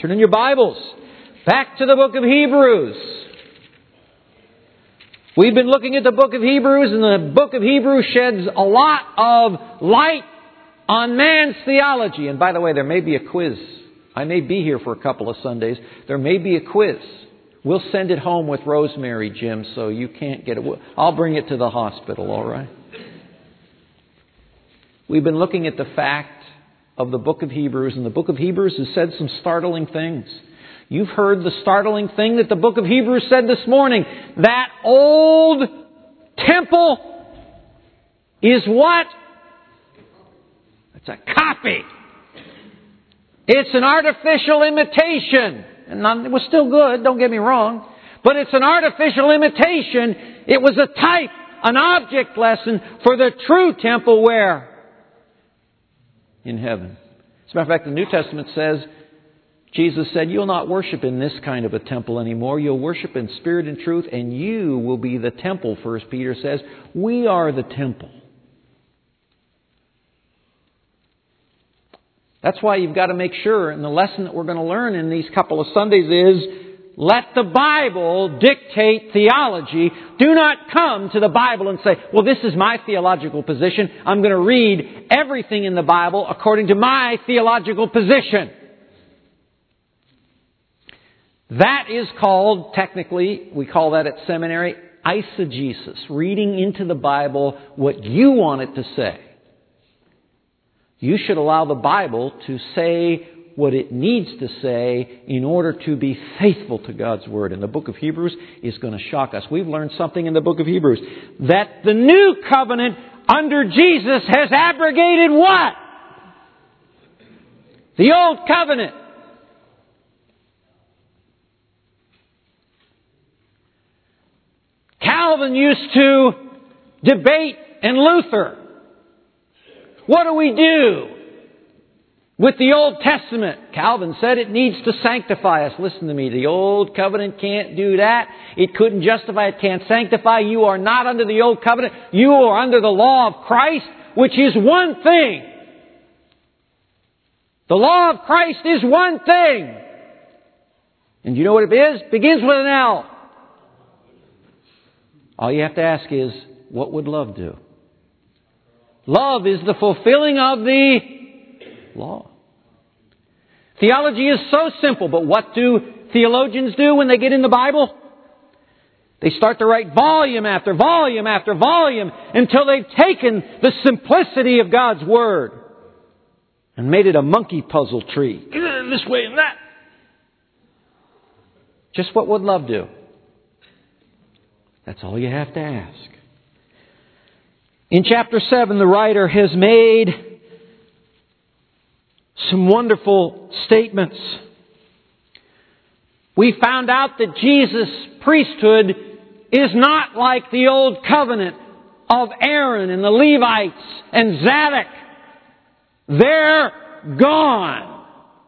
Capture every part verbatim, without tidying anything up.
Turn in your Bibles back to the book of Hebrews. We've been looking at the book of Hebrews, and the book of Hebrews sheds a lot of light on man's theology. And by the way, there may be a quiz. I may be here for a couple of Sundays. There may be a quiz. We'll send it home with Rosemary, Jim, so you can't get it. I'll bring it to the hospital, all right? We've been looking at the fact of the book of Hebrews, and the book of Hebrews has said some startling things. You've heard the startling thing that the book of Hebrews said this morning. That old temple is what? It's a copy. It's an artificial imitation. And not, it was still good, don't get me wrong. But it's an artificial imitation. It was a type, an object lesson for the true temple where? In heaven. As a matter of fact, the New Testament says, Jesus said, you'll not worship in this kind of a temple anymore. You'll worship in spirit and truth, and you will be the temple, First Peter says. We are the temple. That's why you've got to make sure, and the lesson that we're going to learn in these couple of Sundays is, let the Bible dictate theology. Do not come to the Bible and say, well, this is my theological position. I'm going to read everything in the Bible according to my theological position. That is called, technically, we call that at seminary, eisegesis. Reading into the Bible what you want it to say. You should allow the Bible to say what it needs to say in order to be faithful to God's Word. And the book of Hebrews is going to shock us. We've learned something in the book of Hebrews. That the new covenant under Jesus has abrogated what? The old covenant. Calvin used to debate and Luther. What do we do with the Old Testament? Calvin said it needs to sanctify us. Listen to me. The Old Covenant can't do that. It couldn't justify. It can't sanctify. You are not under the Old Covenant. You are under the law of Christ, which is one thing. The law of Christ is one thing. And you know what it is? It begins with an L. All you have to ask is, what would love do? Love is the fulfilling of the law. Theology is so simple, but what do theologians do when they get in the Bible? They start to write volume after volume after volume until they've taken the simplicity of God's Word and made it a monkey puzzle tree. This way and that. Just what would love do? That's all you have to ask. In chapter seven, the writer has made some wonderful statements. We found out that Jesus' priesthood is not like the old covenant of Aaron and the Levites and Zadok. They're gone.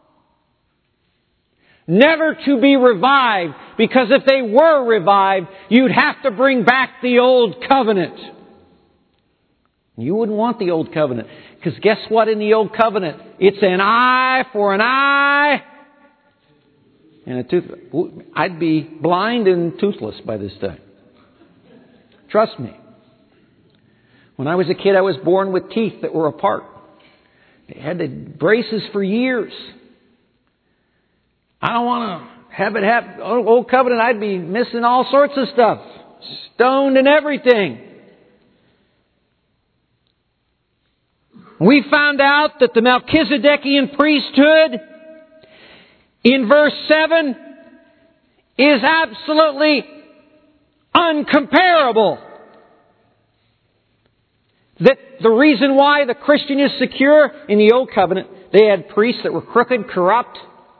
Never to be revived, because if they were revived, you'd have to bring back the old covenant. You wouldn't want the old covenant. Because guess what in the old covenant? It's an eye for an eye and a tooth. I'd be blind and toothless by this time. Trust me. When I was a kid, I was born with teeth that were apart. They had the braces for years. I don't want to have it happen. Old covenant, I'd be missing all sorts of stuff. Stoned and everything. We found out that the Melchizedekian priesthood in verse seven is absolutely uncomparable. That the reason why the Christian is secure in the Old Covenant, they had priests that were crooked, corrupt.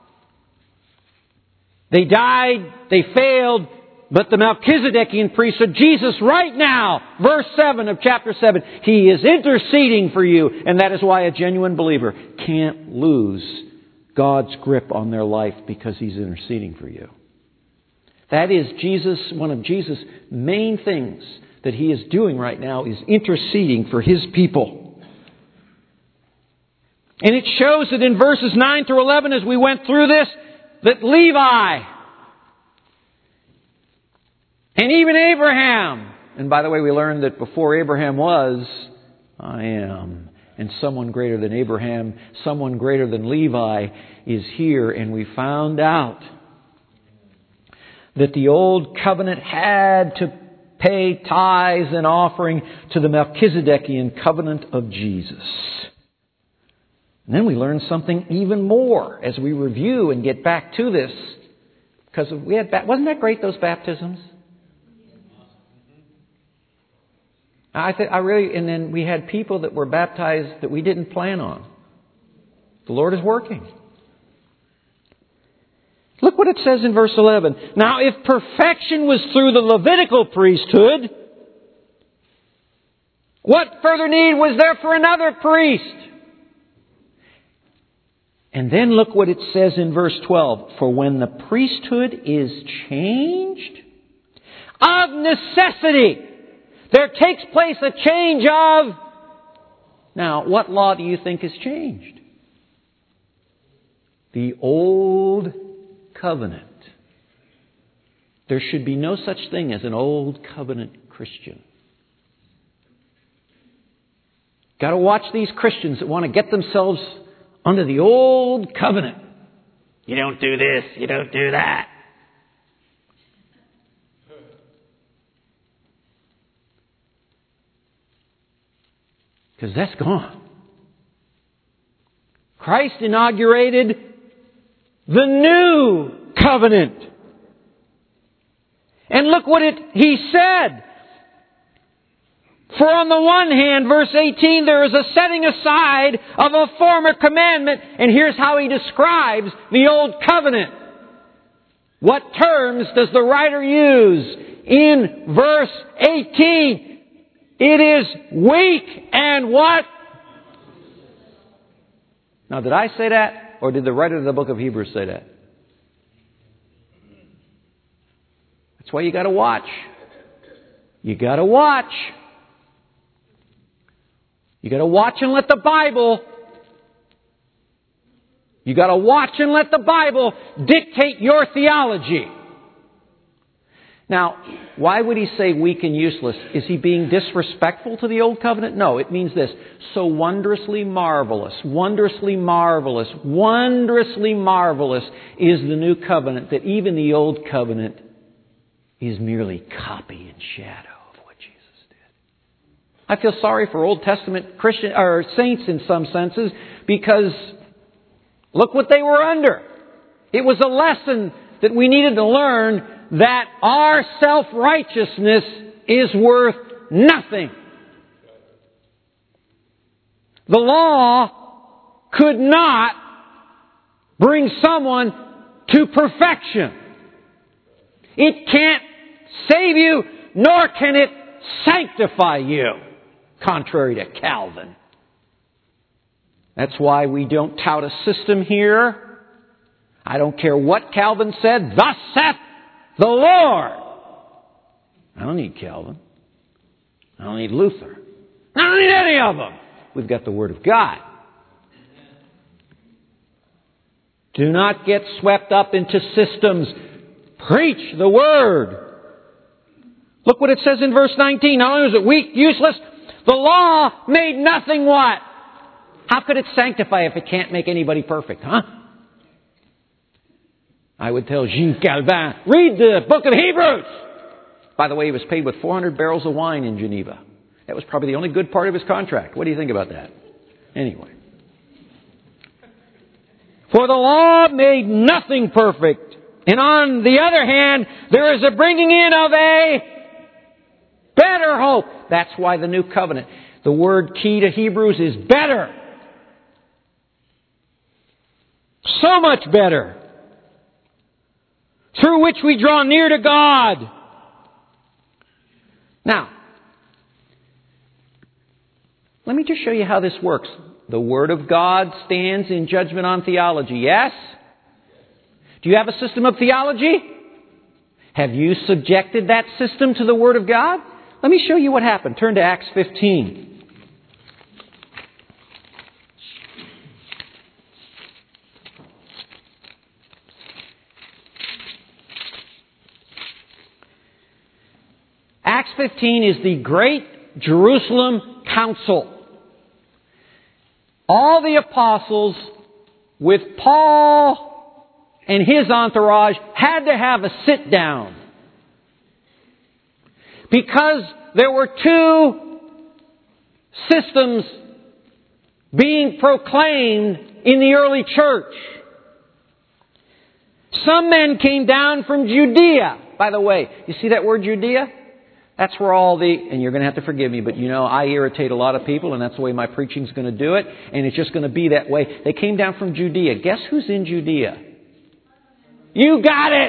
They died, they failed, but the Melchizedekian priesthood, Jesus right now, verse seven of chapter seven, He is interceding for you. And that is why a genuine believer can't lose God's grip on their life, because He's interceding for you. That is Jesus, one of Jesus' main things that He is doing right now is interceding for His people. And it shows that in verses nine through eleven, as we went through this, that Levi and even Abraham, and by the way, we learned that before Abraham was, I am. And someone greater than Abraham, someone greater than Levi is here. And we found out that the old covenant had to pay tithes and offering to the Melchizedekian covenant of Jesus. And then we learned something even more as we review and get back to this. Because we had, wasn't that great, those baptisms? I th- I really, and then we had people that were baptized that we didn't plan on. The Lord is working. Look what it says in verse eleven. Now, if perfection was through the Levitical priesthood, what further need was there for another priest? And then look what it says in verse twelve. For when the priesthood is changed, of necessity, there takes place a change of... Now, what law do you think has changed? The old covenant. There should be no such thing as an old covenant Christian. Got to watch these Christians that want to get themselves under the old covenant. You don't do this, you don't do that. Because that's gone. Christ inaugurated the new covenant. And look what it he said. For on the one hand, verse eighteen, there is a setting aside of a former commandment. And here's how he describes the old covenant. What terms does the writer use in verse eighteen? It is weak and what? Now, did I say that? Or did the writer of the book of Hebrews say that? That's why you got to watch. You got to watch. You got to watch and let the Bible... You got to watch and let the Bible dictate your theology. Now, why would he say weak and useless? Is he being disrespectful to the Old Covenant? No, it means this. So wondrously marvelous, wondrously marvelous, wondrously marvelous is the New Covenant that even the Old Covenant is merely copy and shadow of what Jesus did. I feel sorry for Old Testament Christian or saints in some senses because look what they were under. It was a lesson that we needed to learn that our self-righteousness is worth nothing. The law could not bring someone to perfection. It can't save you, nor can it sanctify you, contrary to Calvin. That's why we don't tout a system here. I don't care what Calvin said. Thus saith the Lord. I don't need Calvin. I don't need Luther. I don't need any of them. We've got the Word of God. Do not get swept up into systems. Preach the Word. Look what it says in verse nineteen. Not only is it weak, useless, the law made nothing what? How could it sanctify if it can't make anybody perfect, huh? I would tell Jean Calvin, read the book of Hebrews. By the way, he was paid with four hundred barrels of wine in Geneva. That was probably the only good part of his contract. What do you think about that? Anyway. For the law made nothing perfect. And on the other hand, there is a bringing in of a better hope. That's why the new covenant. The word key to Hebrews is better. So much better. Through which we draw near to God. Now, let me just show you how this works. The Word of God stands in judgment on theology, yes? Do you have a system of theology? Have you subjected that system to the Word of God? Let me show you what happened. Turn to Acts fifteen. Acts fifteen is the Great Jerusalem Council. All the apostles with Paul and his entourage had to have a sit down. Because there were two systems being proclaimed in the early church. Some men came down from Judea. By the way, you see that word Judea? That's where all the, and you're going to have to forgive me, but you know, I irritate a lot of people, and that's the way my preaching's going to do it, and it's just going to be that way. They came down from Judea. Guess who's in Judea? You got it!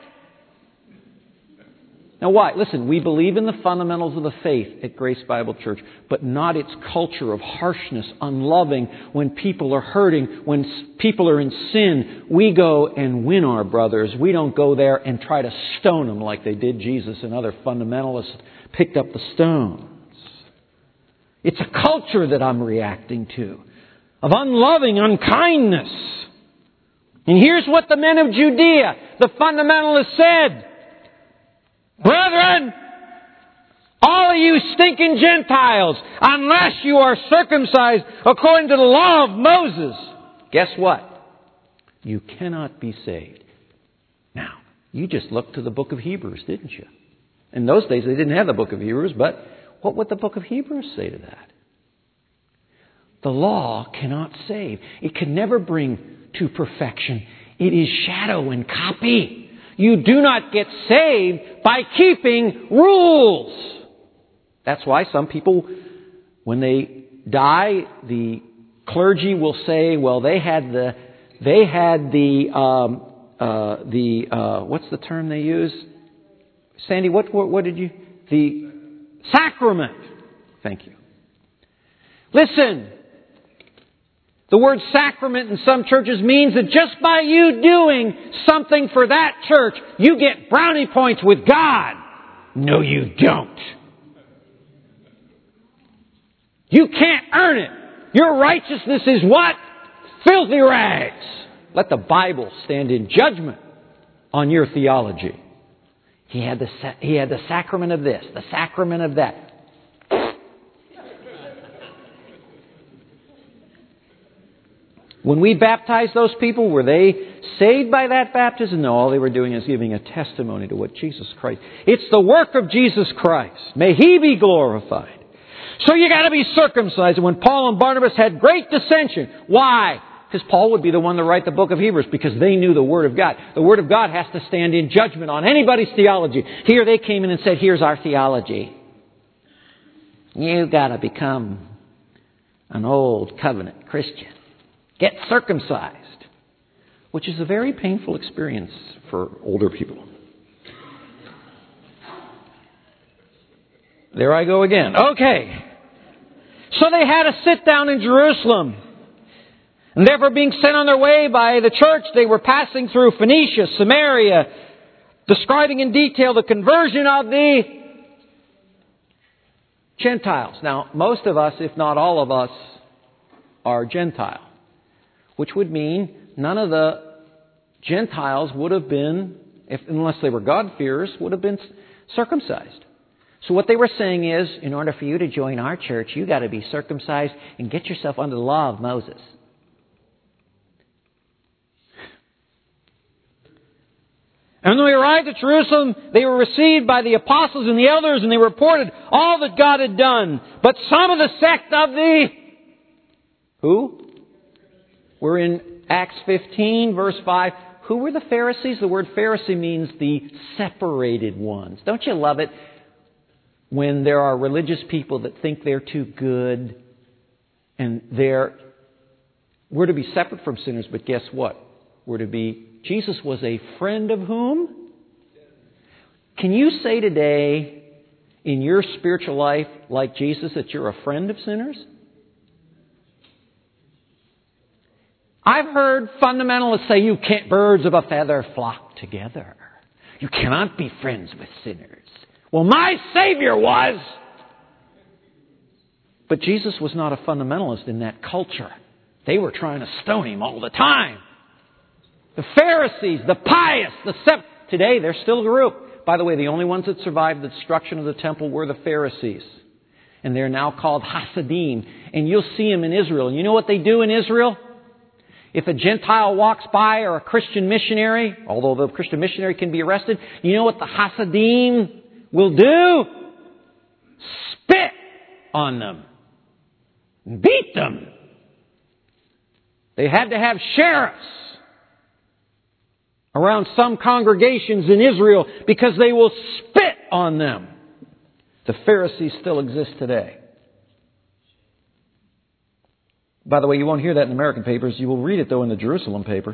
Now why? Listen, we believe in the fundamentals of the faith at Grace Bible Church, but not its culture of harshness, unloving, when people are hurting, when people are in sin. We go and win our brothers. We don't go there and try to stone them like they did Jesus and other fundamentalists picked up the stones. It's a culture that I'm reacting to, of unloving unkindness. And here's what the men of Judea, the fundamentalists, said. Brethren, all of you stinking Gentiles, unless you are circumcised according to the law of Moses, guess what? You cannot be saved. Now, you just looked to the book of Hebrews, didn't you? In those days, they didn't have the book of Hebrews, but what would the book of Hebrews say to that? The law cannot save. It can never bring to perfection. It is shadow and copy. You do not get saved by keeping rules. That's why some people, when they die, the clergy will say, well, they had the, they had the, um, uh, the, uh, what's the term they use? Sandy, what, what, what did you, the sacrament. Thank you. Listen. The word sacrament in some churches means that just by you doing something for that church, you get brownie points with God. No, you don't. You can't earn it. Your righteousness is what? Filthy rags. Let the Bible stand in judgment on your theology. He had the, he had the sacrament of this, the sacrament of that. When we baptized those people, were they saved by that baptism? No, all they were doing is giving a testimony to what Jesus Christ. It's the work of Jesus Christ. May He be glorified. So you got to be circumcised. And when Paul and Barnabas had great dissension, why? Because Paul would be the one to write the book of Hebrews, because they knew the Word of God. The Word of God has to stand in judgment on anybody's theology. Here they came in and said, here's our theology. You've got to become an old covenant Christian. Get circumcised, which is a very painful experience for older people. There I go again. Okay. So they had a sit down in Jerusalem. And therefore, being sent on their way by the church, they were passing through Phoenicia, Samaria, describing in detail the conversion of the Gentiles. Now, most of us, if not all of us, are Gentile. Which would mean none of the Gentiles would have been, if, unless they were God-fearers, would have been circumcised. So what they were saying is, in order for you to join our church, you've got to be circumcised and get yourself under the law of Moses. And when they arrived at Jerusalem, they were received by the apostles and the elders, and they reported all that God had done. But some of the sect of the... Who? We're in Acts fifteen, verse five. Who were the Pharisees? The word Pharisee means the separated ones. Don't you love it when there are religious people that think they're too good and they're... We're to be separate from sinners, but guess what? We're to be... Jesus was a friend of whom? Can you say today in your spiritual life, like Jesus, that you're a friend of sinners? I've heard fundamentalists say you can't, birds of a feather flock together. You cannot be friends with sinners. Well, my Savior was. But Jesus was not a fundamentalist in that culture. They were trying to stone Him all the time. The Pharisees, the pious, the sep- today they're still a group. By the way, the only ones that survived the destruction of the temple were the Pharisees. And they're now called Hasidim. And you'll see them in Israel. And you know what they do in Israel? If a Gentile walks by or a Christian missionary, although the Christian missionary can be arrested, you know what the Hasidim will do? Spit on them. Beat them. They had to have sheriffs around some congregations in Israel because they will spit on them. The Pharisees still exist today. By the way, you won't hear that in the American papers. You will read it, though, in the Jerusalem papers.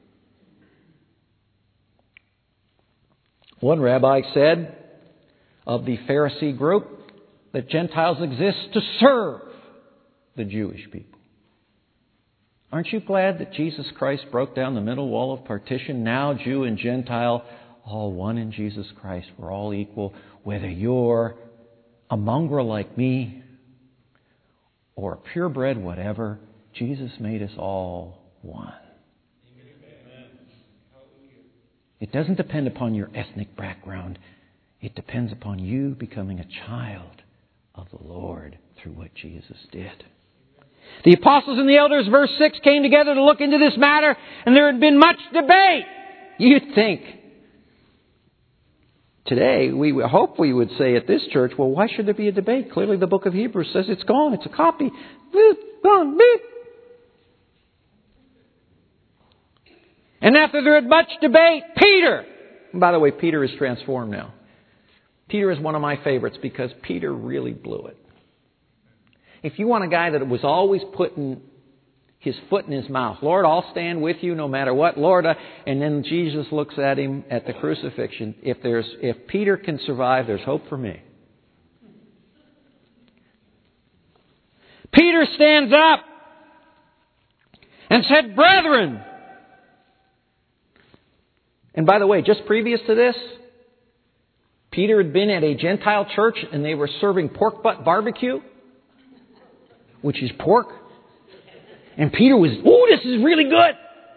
One rabbi said of the Pharisee group that Gentiles exist to serve the Jewish people. Aren't you glad that Jesus Christ broke down the middle wall of partition? Now Jew and Gentile, all one in Jesus Christ. We're all equal, whether you're a mongrel like me or a purebred whatever. Jesus made us all one. It doesn't depend upon your ethnic background. It depends upon you becoming a child of the Lord through what Jesus did. The apostles and the elders, verse six, came together to look into this matter, and there had been much debate. You'd think. Today, we hope we would say at this church, well, why should there be a debate? Clearly the book of Hebrews says it's gone. It's a copy. Gone. And after there had much debate, Peter. And by the way, Peter is transformed now. Peter is one of my favorites because Peter really blew it. If you want a guy that was always putting his foot in his mouth, Lord, I'll stand with you no matter what, Lord, uh, and then Jesus looks at him at the crucifixion. If there's, if Peter can survive, there's hope for me. Peter stands up and said, brethren. And by the way, just previous to this, Peter had been at a Gentile church and they were serving pork butt barbecue, which is pork. And Peter was, ooh, this is really good.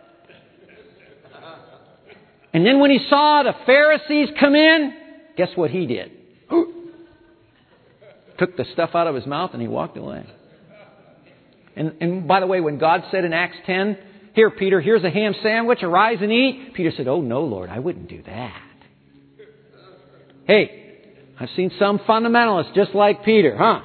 And then when he saw the Pharisees come in, guess what he did? Took the stuff out of his mouth and he walked away. And, and by the way, when God said in Acts ten, here, Peter, here's a ham sandwich, arise and eat. Peter said, oh, no, Lord, I wouldn't do that. Hey, I've seen some fundamentalists just like Peter, huh?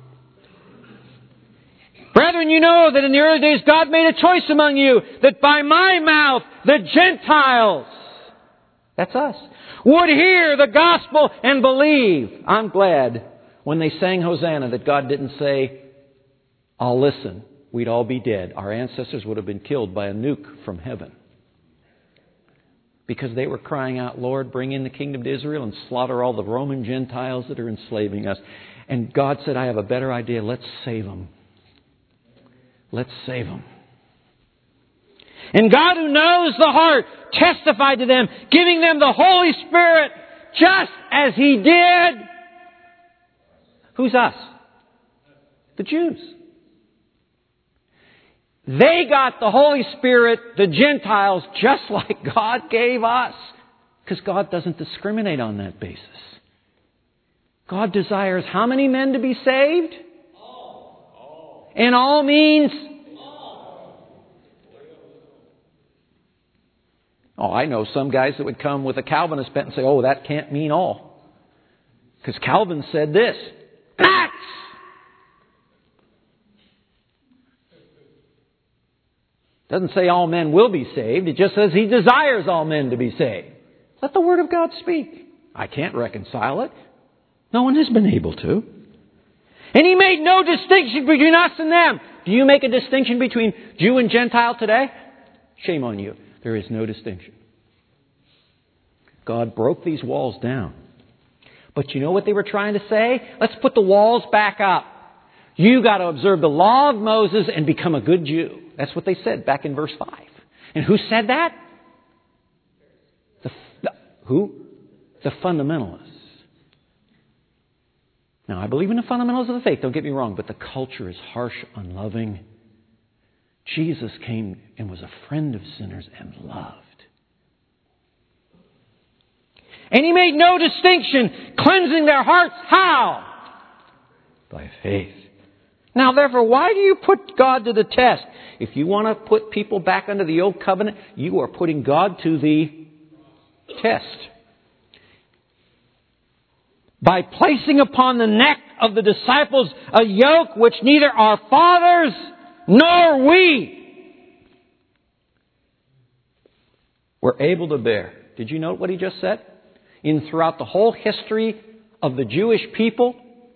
Brethren, you know that in the early days God made a choice among you that by my mouth the Gentiles, that's us, would hear the gospel and believe. I'm glad when they sang Hosanna that God didn't say, I'll listen. We'd all be dead. Our ancestors would have been killed by a nuke from heaven. Because they were crying out, Lord, bring in the kingdom to Israel and slaughter all the Roman Gentiles that are enslaving us. And God said, I have a better idea. Let's save them. Let's save them. And God, who knows the heart, testified to them, giving them the Holy Spirit just as He did. Who's us? The Jews. They got the Holy Spirit, the Gentiles, just like God gave us. Because God doesn't discriminate on that basis. God desires how many men to be saved? All. And all means? All. Oh, I know some guys that would come with a Calvinist bent and say, oh, that can't mean all. Because Calvin said this. Acts! Doesn't say all men will be saved. It just says He desires all men to be saved. Let the Word of God speak. I can't reconcile it. No one has been able to. And He made no distinction between us and them. Do you make a distinction between Jew and Gentile today? Shame on you. There is no distinction. God broke these walls down. But you know what they were trying to say? Let's put the walls back up. You got to observe the law of Moses and become a good Jew. That's what they said back in verse five. And who said that? The, the who? The fundamentalists. Now, I believe in the fundamentals of the faith, don't get me wrong, but the culture is harsh, unloving. Jesus came and was a friend of sinners and loved. And He made no distinction, cleansing their hearts. How? By faith. Now, therefore, why do you put God to the test? If you want to put people back under the old covenant, you are putting God to the test. By placing upon the neck of the disciples a yoke which neither our fathers nor we were able to bear. Did you note what he just said? In throughout the whole history of the Jewish people,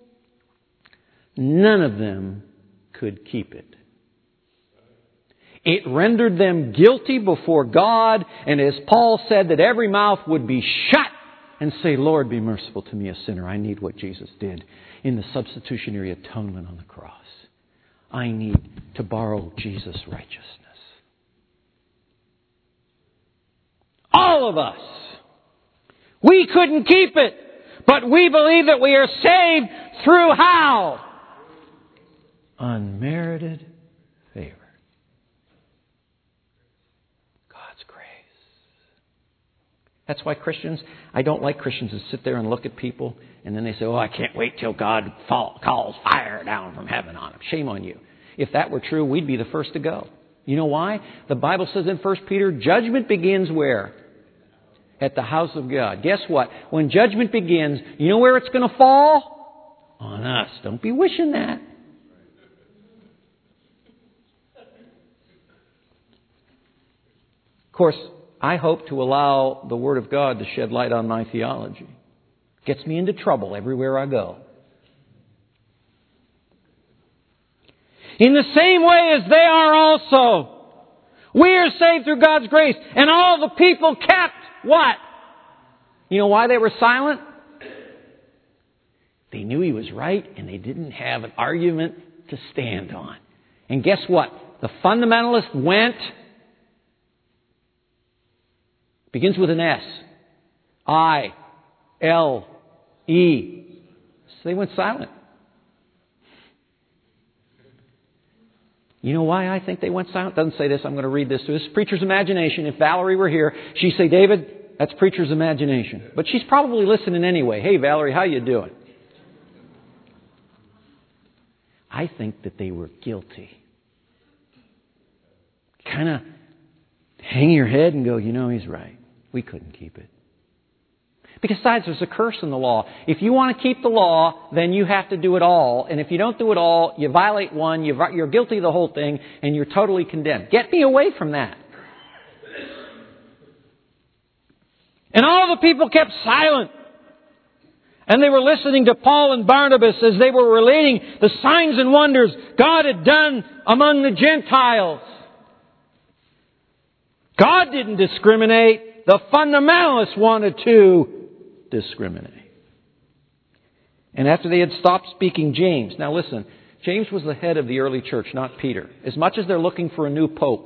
none of them could keep it. It rendered them guilty before God, and as Paul said, that every mouth would be shut and say, Lord, be merciful to me, a sinner. I need what Jesus did in the substitutionary atonement on the cross. I need to borrow Jesus' righteousness. All of us. We couldn't keep it, but we believe that we are saved through how? Unmerited favor. God's grace. That's why Christians, I don't like Christians who sit there and look at people and then they say, oh, I can't wait till God fall, calls fire down from heaven on them. Shame on you. If that were true, we'd be the first to go. You know why? The Bible says in First Peter, judgment begins where? At the house of God. Guess what? When judgment begins, you know where it's going to fall? On us. Don't be wishing that. Of course, I hope to allow the Word of God to shed light on my theology. Gets me into trouble everywhere I go. In the same way as they are also, we are saved through God's grace. And all the people kept what? You know why they were silent? They knew He was right and they didn't have an argument to stand on. And guess what? The fundamentalist went, begins with an S. I. L. E. So they went silent. You know why I think they went silent? It doesn't say this. I'm going to read this. This is preacher's imagination. If Valerie were here, she'd say, David, that's preacher's imagination. But she's probably listening anyway. Hey, Valerie, how you doing? I think that they were guilty. Kind of hang your head and go, you know, he's right. We couldn't keep it. Besides, there's a curse in the law. If you want to keep the law, then you have to do it all. And if you don't do it all, you violate one, you're guilty of the whole thing, and you're totally condemned. Get me away from that. And all the people kept silent. And they were listening to Paul and Barnabas as they were relating the signs and wonders God had done among the Gentiles. God didn't discriminate. The fundamentalists wanted to discriminate. And after they had stopped speaking, James. Now listen, James was the head of the early church, not Peter. As much as they're looking for a new pope,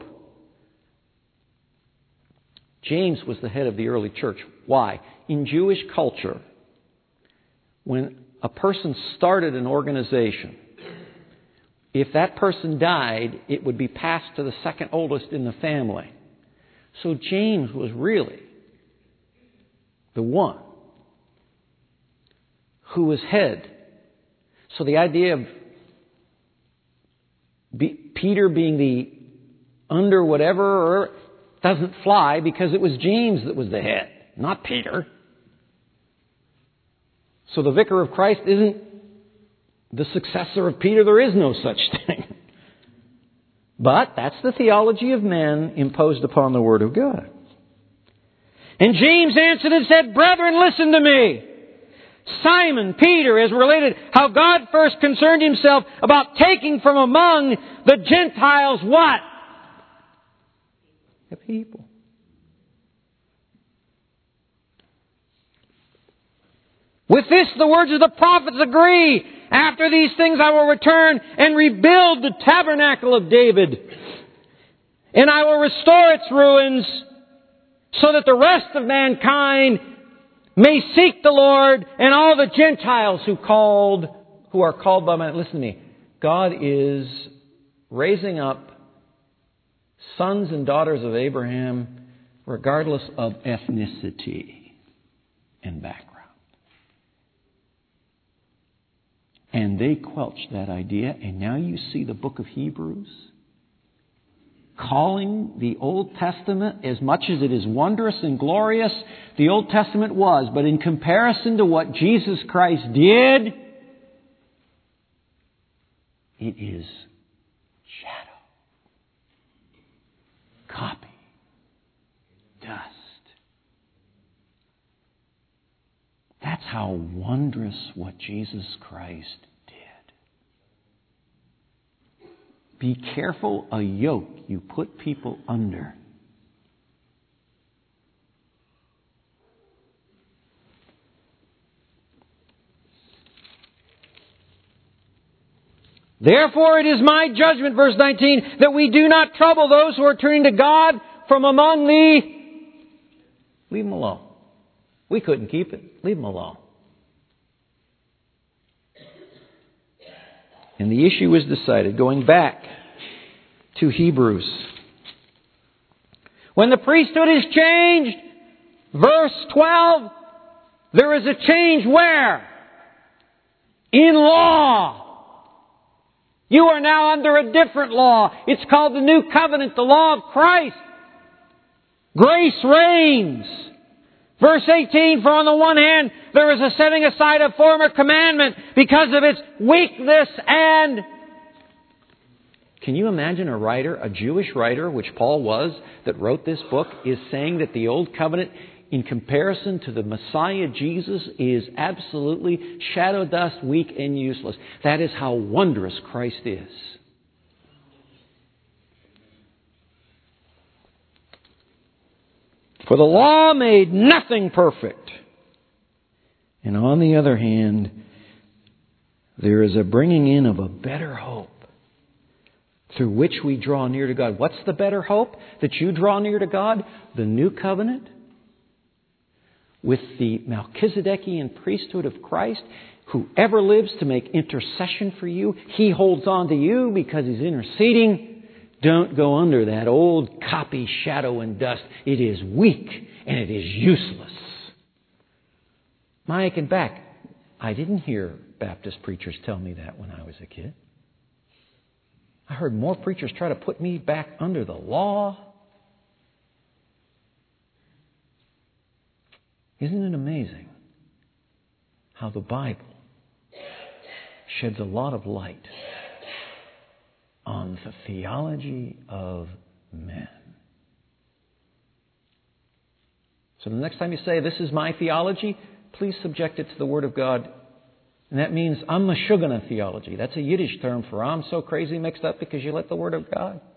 James was the head of the early church. Why? In Jewish culture, when a person started an organization, if that person died, it would be passed to the second oldest in the family. So James was really the one who was head. So the idea of be, Peter being the under whatever doesn't fly because it was James that was the head, not Peter. So the vicar of Christ isn't the successor of Peter. There is no such thing. But that's the theology of men imposed upon the Word of God. And James answered and said, Brethren, listen to me. Simon, Peter, has related how God first concerned Himself about taking from among the Gentiles what? The people. With this, the words of the prophets agree. After these things I will return and rebuild the tabernacle of David. And I will restore its ruins so that the rest of mankind may seek the Lord and all the Gentiles who called, who are called by my... Listen to me. God is raising up sons and daughters of Abraham regardless of ethnicity. and background. And they quelched that idea, and now you see the book of Hebrews calling the Old Testament, as much as it is wondrous and glorious, the Old Testament was, but in comparison to what Jesus Christ did, it is shadow, copy, dust. That's how wondrous what Jesus Christ did. Be careful a yoke you put people under. Therefore it is my judgment, verse nineteen, that we do not trouble those who are turning to God from among the... Leave them alone. We couldn't keep it. Leave them alone. And the issue was decided, going back to Hebrews. When the priesthood is changed, verse twelve, there is a change where? In law. You are now under a different law. It's called the New Covenant, the law of Christ. Grace reigns. Verse eighteen, for on the one hand, there is a setting aside of former commandment because of its weakness and... Can you imagine a writer, a Jewish writer, which Paul was, that wrote this book, is saying that the Old Covenant, in comparison to the Messiah Jesus, is absolutely shadow dust, weak, and useless. That is how wondrous Christ is. For the law made nothing perfect. And on the other hand, there is a bringing in of a better hope through which we draw near to God. What's the better hope that you draw near to God? The new covenant with the Melchizedekian priesthood of Christ. Whoever lives to make intercession for you, He holds on to you because He's interceding. Don't go under that old copy shadow and dust. It is weak and it is useless. Mike and back. I didn't hear Baptist preachers tell me that when I was a kid. I heard more preachers try to put me back under the law. Isn't it amazing how the Bible sheds a lot of light on the theology of men? So the next time you say, this is my theology, please subject it to the Word of God. And that means I'm Meshugana theology. That's a Yiddish term for I'm so crazy mixed up because you let the Word of God.